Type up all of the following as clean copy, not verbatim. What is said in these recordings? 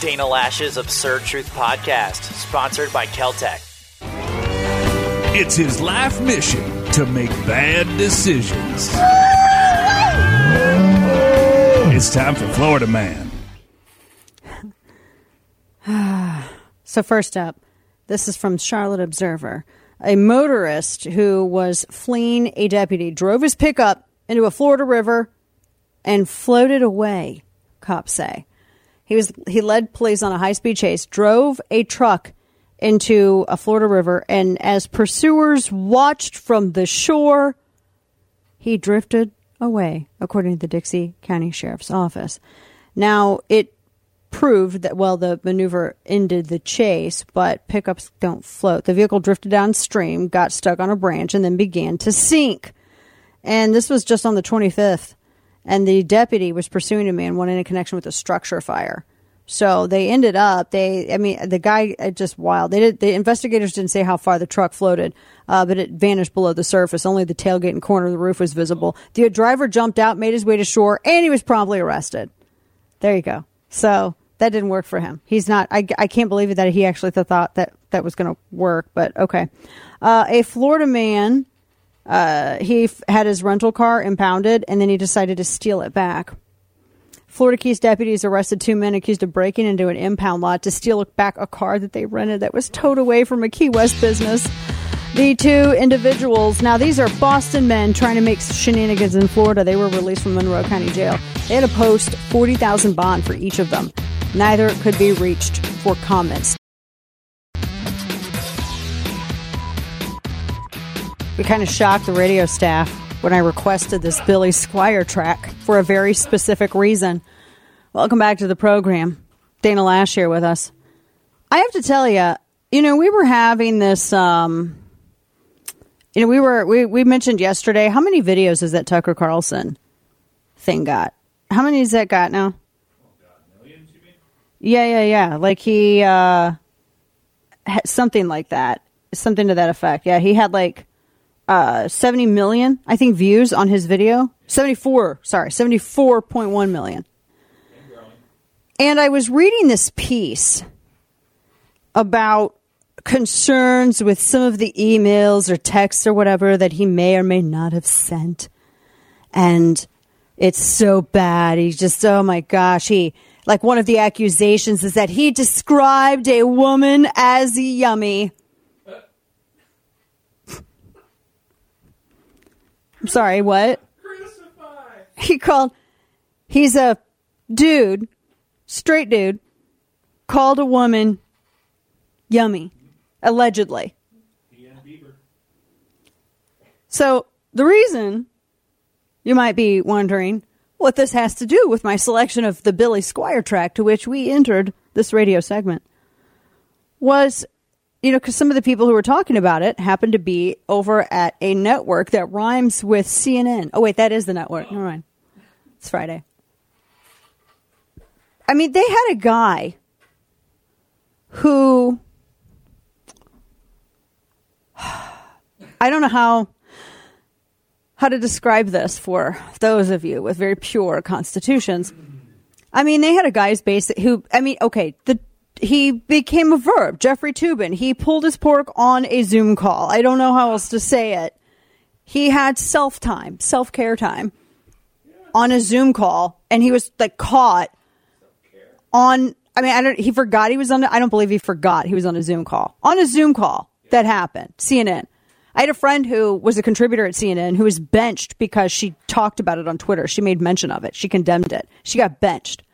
Dana Lash's Absurd Truth Podcast, sponsored by Keltec. It's his life mission to make bad decisions. It's time for Florida Man. So first up, this is from Charlotte Observer. A motorist who was fleeing a deputy drove his pickup into a Florida river and floated away, cops say. He led police on a high-speed chase, drove a truck into a Florida river, and as pursuers watched from the shore, he drifted away, according to the Dixie County Sheriff's Office. Now, it proved that, well, the maneuver ended the chase, but pickups don't float. The vehicle drifted downstream, got stuck on a branch, and then began to sink. And this was just on the 25th. And the deputy was pursuing a man wanting a connection with a structure fire. So they ended up, the guy, just wild. The investigators didn't say how far the truck floated, but it vanished below the surface. Only the tailgate and corner of the roof was visible. The driver jumped out, made his way to shore, and he was promptly arrested. There you go. So that didn't work for him. He's not, I can't believe it that he actually thought that was going to work, but okay. A Florida man, he had his rental car impounded, and then he decided to steal it back. Florida Keys deputies arrested two men accused of breaking into an impound lot to steal back a car that they rented that was towed away from a Key West business. The two individuals, now these are Boston men trying to make shenanigans in Florida. They were released from Monroe County Jail. They had to post $40,000 bond for each of them. Neither could be reached for comments. We kind of shocked the radio staff when I requested this Billy Squier track for a very specific reason. Welcome back to the program. Dana Lash here with us. I have to tell you, we were having this, we mentioned yesterday, how many videos has that Tucker Carlson thing got? How many has that got now? Millions, you mean? Yeah. Like he, something like that. Something to that effect. Yeah, he had 70 million, I think, views on his video. 74.1 million. And I was reading this piece about concerns with some of the emails or texts or whatever that he may or may not have sent. And it's so bad. He's just, oh my gosh. One of the accusations is that he described a woman as yummy. I'm sorry, what? Crucify. He's a dude, straight dude, called a woman yummy, allegedly. So the reason you might be wondering what this has to do with my selection of the Billy Squier track to which we entered this radio segment was, because some of the people who were talking about it happened to be over at a network that rhymes with CNN. Oh, wait, that is the network. Never mind. It's Friday. I mean, they had a guy who, I don't know how to describe this for those of you with very pure constitutions. I mean, they had a guy's basic he became a verb. Jeffrey Toobin. He pulled his pork on a Zoom call. I don't know how else to say it. He had self-care time on a Zoom call, and he was caught on. He forgot he was on. I don't believe he forgot he was on a Zoom call. On a Zoom call that happened. CNN. I had a friend who was a contributor at CNN who was benched because she talked about it on Twitter. She made mention of it. She condemned it. She got benched.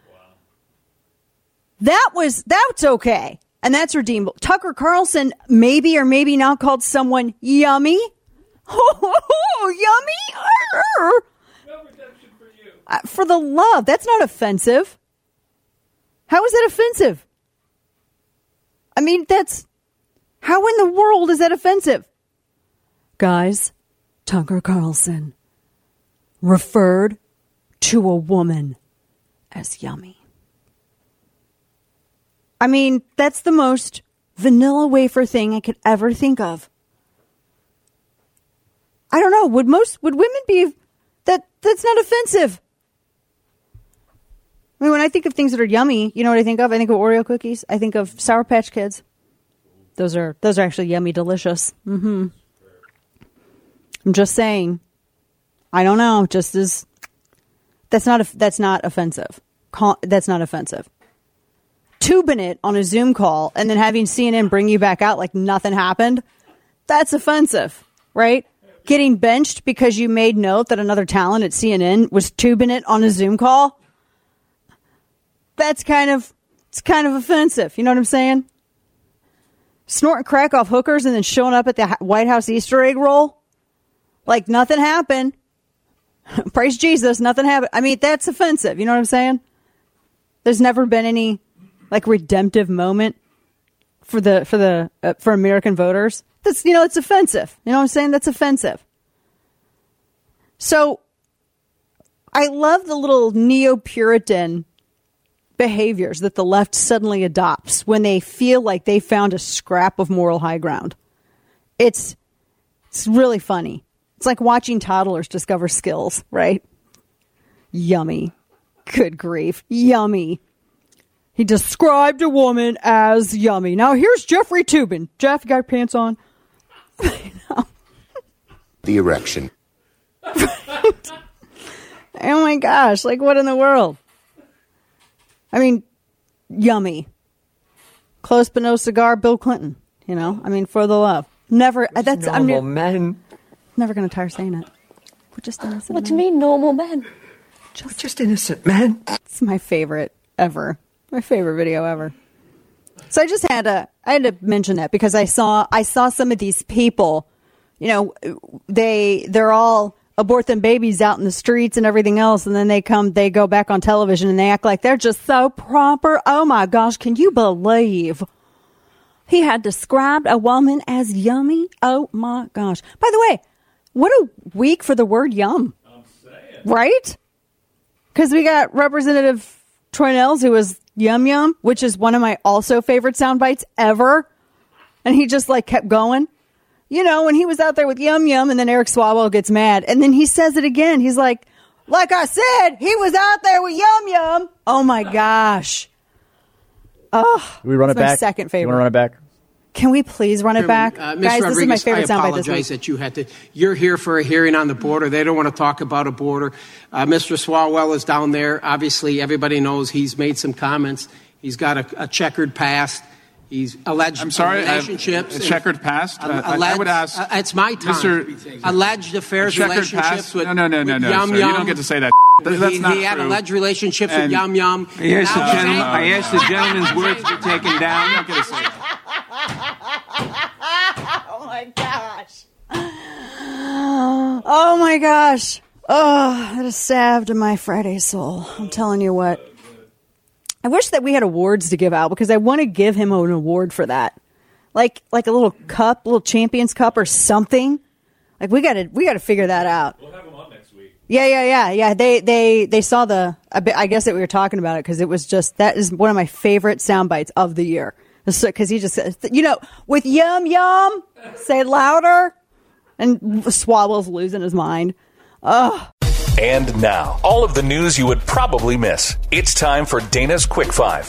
That's okay. And that's redeemable. Tucker Carlson maybe or maybe not called someone yummy. Oh, yummy. No redemption for you. For the love. That's not offensive. How is that offensive? I mean, how in the world is that offensive? Guys, Tucker Carlson referred to a woman as yummy. I mean, that's the most vanilla wafer thing I could ever think of. I don't know. Would women be that's not offensive? I mean, when I think of things that are yummy, you know what I think of? I think of Oreo cookies. I think of Sour Patch Kids. Those are actually yummy, delicious. I'm just saying. I don't know. Just as that's not offensive. That's not offensive. Tubing it on a Zoom call and then having CNN bring you back out like nothing happened. That's offensive, right? Getting benched because you made note that another talent at CNN was tubing it on a Zoom call. It's kind of offensive. You know what I'm saying? Snorting crack off hookers and then showing up at the White House Easter egg roll like nothing happened. Praise Jesus, nothing happened. I mean, that's offensive. You know what I'm saying? There's never been any like redemptive moment for American voters. That's, it's offensive. You know what I'm saying? That's offensive. So I love the little neo-Puritan behaviors that the left suddenly adopts when they feel like they found a scrap of moral high ground. It's really funny. It's like watching toddlers discover skills, right? Yummy. Good grief. Yummy. He described a woman as yummy. Now here's Jeffrey Toobin. Jeff, you got your pants on? The erection. Oh my gosh. Like, what in the world? I mean, yummy. Close but no cigar, Bill Clinton. For the love. Never. Men. Never going to tire saying it. We're just innocent. What do you mean, normal men? We're just innocent men. It's my favorite ever. My favorite video ever. So I just had to mention that because I saw some of these people. They're all aborting babies out in the streets and everything else, and then they go back on television and they act like they're just so proper. Oh my gosh, can you believe he had described a woman as yummy? Oh my gosh. By the way, what a week for the word yum. I'm saying. Right? Because we got Representative Troy Nehls, who was yum yum, which is one of my also favorite sound bites ever. And he just kept going. When he was out there with yum yum, and then Eric Swalwell gets mad, and then he says it again. He's like I said, he was out there with yum yum. Oh my gosh. Oh, we run it back. My second favorite. You want to run it back? Can we please run it back? Ms. Guys, Rodriguez, this is my favorite soundbite this week. I apologize that you had to. You're here for a hearing on the border. They don't want to talk about a border. Mr. Swalwell is down there. Obviously, everybody knows he's made some comments. He's got a checkered past. He's alleged relationships. A checkered past? I would ask. It's my time. Alleged affairs, relationships with No. Yum Sir, Yum. you don't get to say that. That's not he had true. alleged relationships with Yum Yum. I asked the gentleman's words to be taken down. You don't get to say that. Oh my gosh. Oh my gosh. Oh, that is salve to my Friday soul. I'm telling you what. I wish that we had awards to give out because I want to give him an award for that. Like a little cup, little Champions Cup or something. Like we got to figure that out. We'll have him on next week. Yeah. They saw I guess that we were talking about it because it was just, that is one of my favorite sound bites of the year. Because he just says, with yum yum, say it louder. And Swalwell's losing his mind. Ugh. And now, all of the news you would probably miss. It's time for Dana's Quick Five.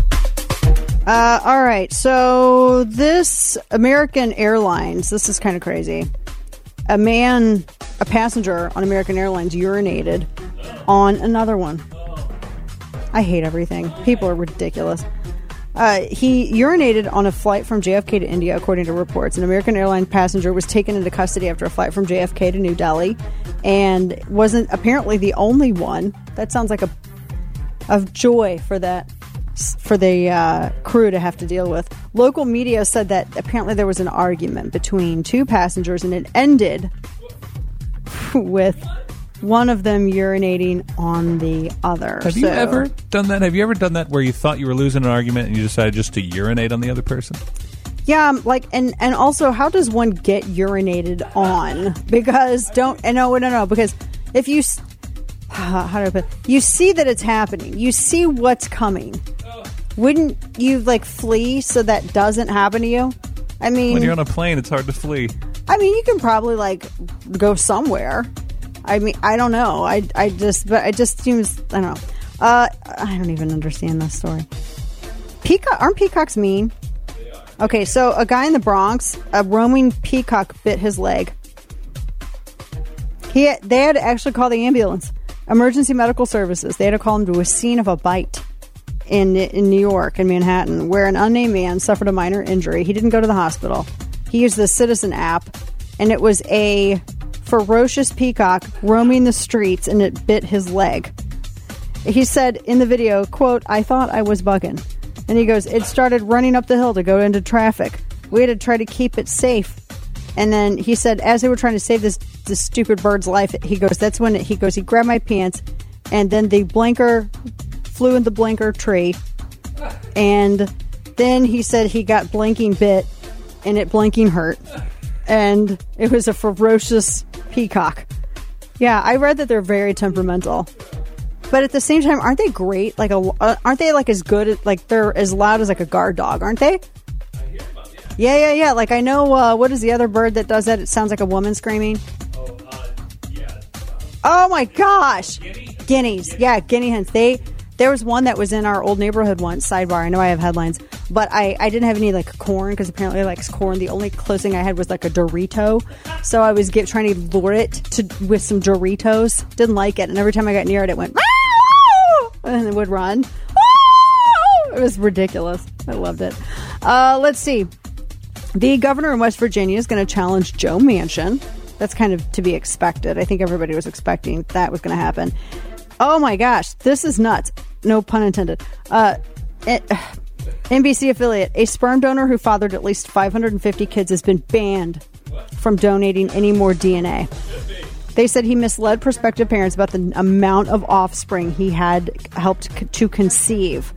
All right. So this American Airlines, this is kind of crazy. A passenger on American Airlines urinated on another one. I hate everything. People are ridiculous. He urinated on a flight from JFK to India, according to reports. An American Airlines passenger was taken into custody after a flight from JFK to New Delhi and wasn't apparently the only one. That sounds like a joy for the crew to have to deal with. Local media said that apparently there was an argument between two passengers and it ended with one of them urinating on the other. Have you ever done that? Have you ever done that where you thought you were losing an argument and you decided just to urinate on the other person? Yeah, and also, how does one get urinated on? Because because if you, how do I put it? You see that it's happening. You see what's coming. Wouldn't you flee so that doesn't happen to you? I mean, when you're on a plane, it's hard to flee. I mean, you can probably go somewhere. I mean, I don't know. But it just seems, I don't know. I don't even understand this story. Aren't peacocks mean? Okay, so a guy in the Bronx, a roaming peacock bit his leg. They had to actually call the ambulance. Emergency medical services. They had to call him to a scene of a bite in New York, in Manhattan, where an unnamed man suffered a minor injury. He didn't go to the hospital. He used the Citizen app, and it was a ferocious peacock roaming the streets, and it bit his leg. He said in the video, quote, "I thought I was bugging." And he goes, "It started running up the hill to go into traffic. We had to try to keep it safe." And then he said, as they were trying to save this stupid bird's life, he goes, that's when he grabbed my pants, and then the blinker flew in the blinker tree. And then he said he got blinking bit, and it blinking hurt. And it was a ferocious peacock. Yeah, I read that they're very temperamental. But at the same time, aren't they great? Like, aren't they like as good as, like, they're as loud as like a guard dog, aren't they? Yeah. Like, I know, what is the other bird that does that? It sounds like a woman screaming. Oh my gosh. Guineas. Yeah, guinea hens. There was one that was in our old neighborhood once, sidebar. I know I have headlines, but I didn't have any like corn, because apparently I like corn. The only close thing I had was like a Dorito. So I was trying to lure it with some Doritos. Didn't like it. And every time I got near it, it went, and it would run. It was ridiculous. I loved it. Let's see. The governor in West Virginia is going to challenge Joe Manchin. That's kind of to be expected. I think everybody was expecting that was going to happen. Oh my gosh, this is nuts. No pun intended. NBC affiliate, a sperm donor who fathered at least 550 kids has been banned from donating any more DNA. They said he misled prospective parents about the amount of offspring he had helped to conceive.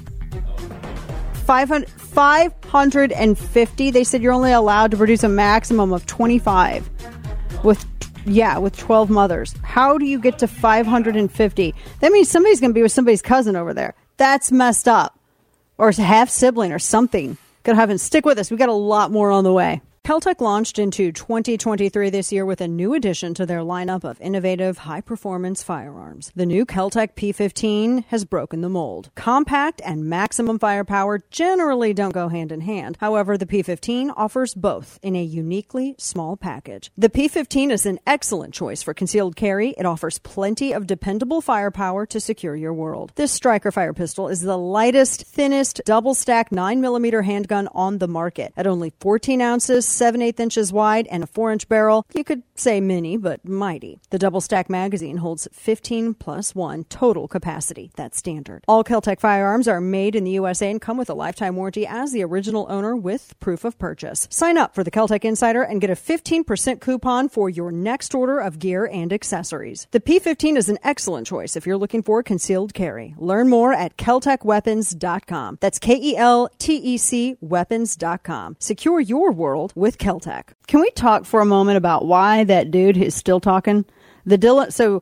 550. They said you're only allowed to produce a maximum of 25 with 12 mothers. How do you get to 550? That means somebody's going to be with somebody's cousin over there. That's messed up. Or half sibling or something. Could have him. Stick with us. We got a lot more on the way. Keltec launched into 2023 this year with a new addition to their lineup of innovative, high-performance firearms. The new Keltec P15 has broken the mold. Compact and maximum firepower generally don't go hand in hand. However, the P15 offers both in a uniquely small package. The P15 is an excellent choice for concealed carry. It offers plenty of dependable firepower to secure your world. This striker fire pistol is the lightest, thinnest, double-stack 9mm handgun on the market. At only 14 ounces, 7/8 inches wide, and a 4-inch barrel. You could say mini, but mighty. The double stack magazine holds 15+1 total capacity. That's standard. All Keltec firearms are made in the USA and come with a lifetime warranty as the original owner with proof of purchase. Sign up for the Keltec Insider and get a 15% coupon for your next order of gear and accessories. The P15 is an excellent choice if you're looking for concealed carry. Learn more at KeltecWeapons.com. That's KELTEC weapons.com. Secure your world with Keltec. Can we talk for a moment about why that dude is still talking? Dylan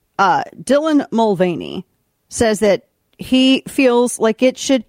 Mulvaney says that he feels like it should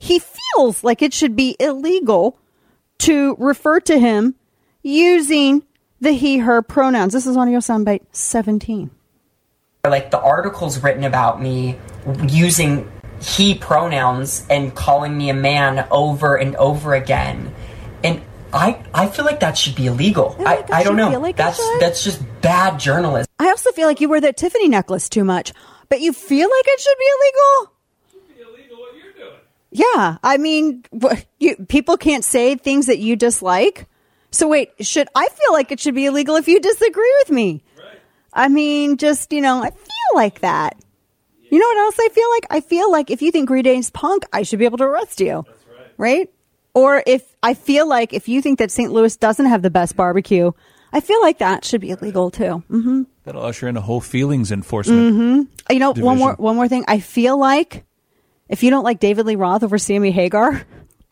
be illegal to refer to him using the he, her pronouns. This is audio soundbite 17. Like the articles written about me using he pronouns and calling me a man over and over again. And I feel like that should be illegal. I don't know. Like that's just bad journalism. I also feel like you wear that Tiffany necklace too much, but you feel like it should be illegal? It should be illegal what you're doing. Yeah, I mean, people can't say things that you dislike. So wait, I feel like it should be illegal if you disagree with me? Right. I mean, just, I feel like that. Yeah. You know what else I feel like? I feel like if you think Green Day's punk, I should be able to arrest you. That's right. Right? Or if you think that St. Louis doesn't have the best barbecue, I feel like that should be illegal too. Mm-hmm. That'll usher in a whole feelings enforcement. Mm-hmm. One more thing. I feel like if you don't like David Lee Roth over Sammy Hagar,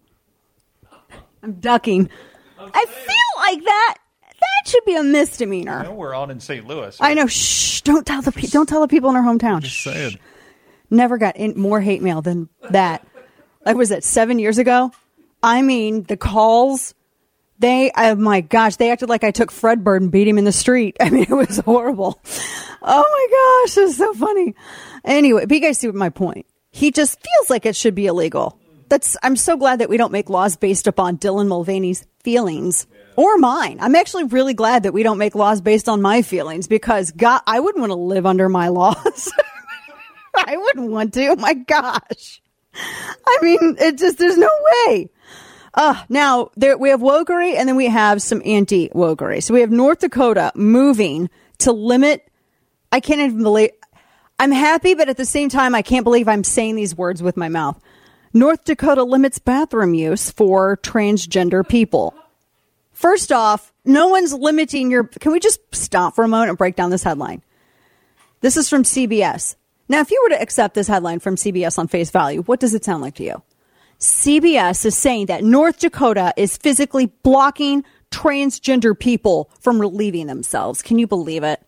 I'm ducking. I feel like that should be a misdemeanor. I know we're on in St. Louis. I know. Shh! Don't tell the people in our hometown. Just saying. Never got more hate mail than that. Like, was that 7 years ago? I mean, the calls Oh my gosh, they acted like I took Fred Bird and beat him in the street. I mean, it was horrible. Oh my gosh, it's so funny. Anyway, but you guys see my point. He just feels like it should be illegal. I'm so glad that we don't make laws based upon Dylan Mulvaney's feelings or mine. I'm actually really glad that we don't make laws based on my feelings, because God, I wouldn't want to live under my laws. I wouldn't want to. Oh my gosh. I mean, there's no way. Now, we have wokery, and then we have some anti-wokery. So we have North Dakota moving to limit. I can't even believe. I'm happy, but at the same time, I can't believe I'm saying these words with my mouth. North Dakota limits bathroom use for transgender people. First off, no one's limiting your... Can we just stop for a moment and break down this headline? This is from CBS. Now, if you were to accept this headline from CBS on face value, what does it sound like to you? CBS is saying that North Dakota is physically blocking transgender people from relieving themselves. Can you believe it?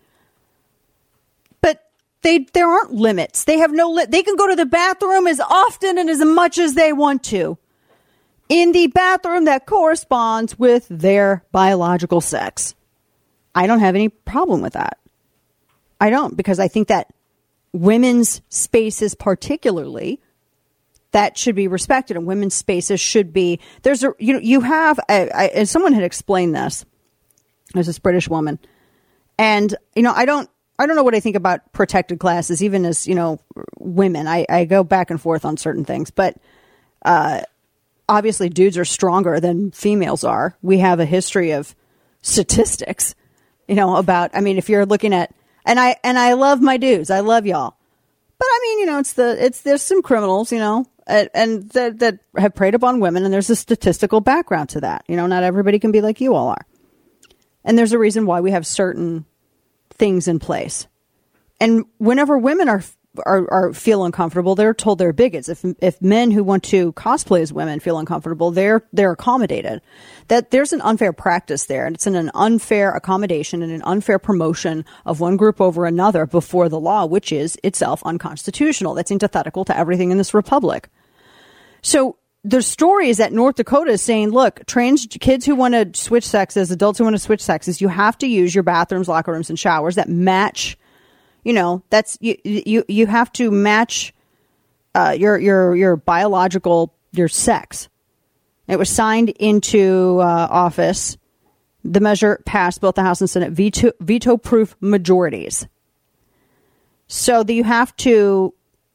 But there aren't limits. They have no they can go to the bathroom as often and as much as they want to in the bathroom that corresponds with their biological sex. I don't have any problem with that. I don't, because I think that women's spaces particularly, that should be respected, and women's spaces should be, you have, and someone had explained this. There's this British woman, and, I don't know what I think about protected classes, even as, women. I go back and forth on certain things, but, obviously dudes are stronger than females are. We have a history of statistics, about, if you're looking at, and I love my dudes. I love y'all. But there's some criminals, and that have preyed upon women, and there's a statistical background to that. Not everybody can be like you all are. And there's a reason why we have certain things in place. And whenever women are feel uncomfortable, they're told they're bigots. If men who want to cosplay as women feel uncomfortable, they're accommodated. That there's an unfair practice there, and it's an unfair accommodation and an unfair promotion of one group over another before the law, which is itself unconstitutional. That's antithetical to everything in this republic. So the story is that North Dakota is saying, look, trans kids who want to switch sexes, adults who want to switch sexes, you have to use your bathrooms, locker rooms, and showers that match. That's you have to match your biological, your sex. It was signed into office. The measure passed both the House and Senate veto-proof majorities. So they have to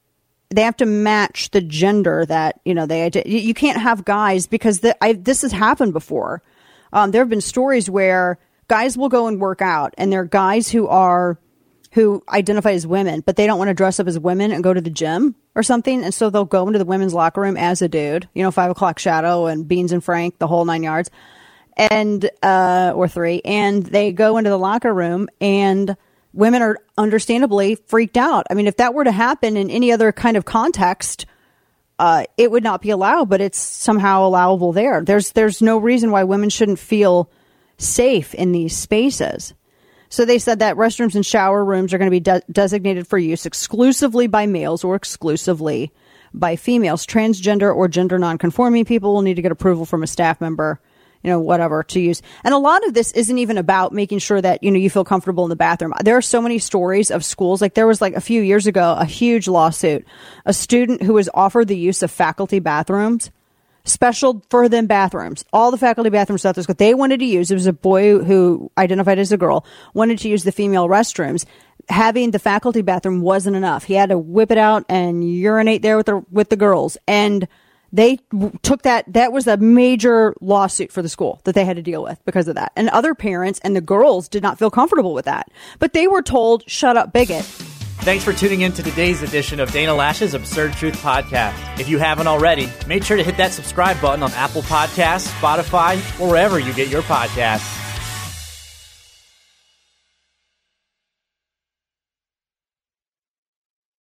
match the gender that you can't have guys, because this has happened before. There have been stories where guys will go and work out, and they're guys who identify as women, but they don't want to dress up as women and go to the gym or something. And so they'll go into the women's locker room as a dude, 5 o'clock shadow and Beans and Frank, the whole 9 yards, and, or 3. And they go into the locker room, and women are understandably freaked out. If that were to happen in any other kind of context, it would not be allowed, but it's somehow allowable there. There's no reason why women shouldn't feel safe in these spaces. So they said that restrooms and shower rooms are going to be designated for use exclusively by males or exclusively by females. Transgender or gender nonconforming people will need to get approval from a staff member, whatever, to use. And a lot of this isn't even about making sure that, you feel comfortable in the bathroom. There are so many stories of schools. Like there was a few years ago, a huge lawsuit, a student who was offered the use of faculty bathrooms, special for them bathrooms, all the faculty bathrooms that they wanted to use. It was a boy who identified as a girl, wanted to use the female restrooms. Having the faculty bathroom wasn't enough. He had to whip it out and urinate there with the girls. And they took that. That was a major lawsuit for the school that they had to deal with because of that. And other parents and the girls did not feel comfortable with that. But they were told, shut up, bigot. Thanks for tuning in to today's edition of Dana Loesch's Absurd Truth Podcast. If you haven't already, make sure to hit that subscribe button on Apple Podcasts, Spotify, or wherever you get your podcasts.